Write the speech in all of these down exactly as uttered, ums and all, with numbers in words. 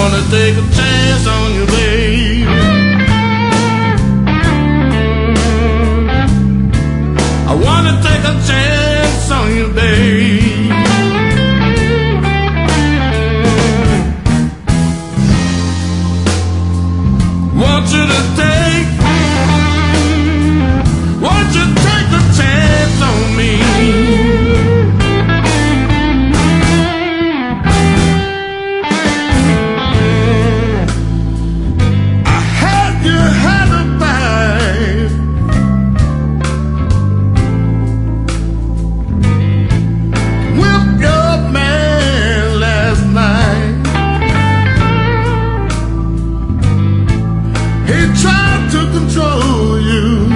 wanna take a chance on you, baby. I wanna take a chance on you, baby. Want you to take, want you to take a chance on me. I had you had a bite, whipped your man last night. He tried to control you.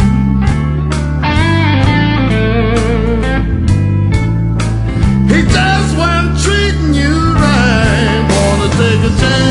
He just wasn't treating you right. Wanna take a chance